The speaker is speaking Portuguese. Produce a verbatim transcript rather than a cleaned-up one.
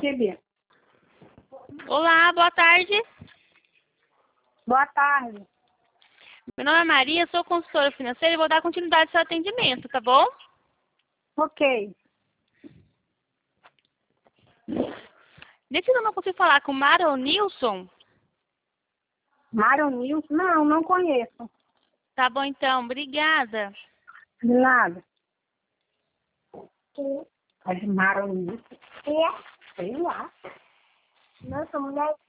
Bia? Olá, boa tarde. Boa tarde. Meu nome é Maria, sou consultora financeira e vou dar continuidade ao seu atendimento, tá bom? Ok. Nesse número eu consigo falar com o Maron Nilson? Mário Nilson? Não, não conheço. Tá bom então, obrigada. De nada. É de Mário Nilson? É. Sei lá. Nossa, mulher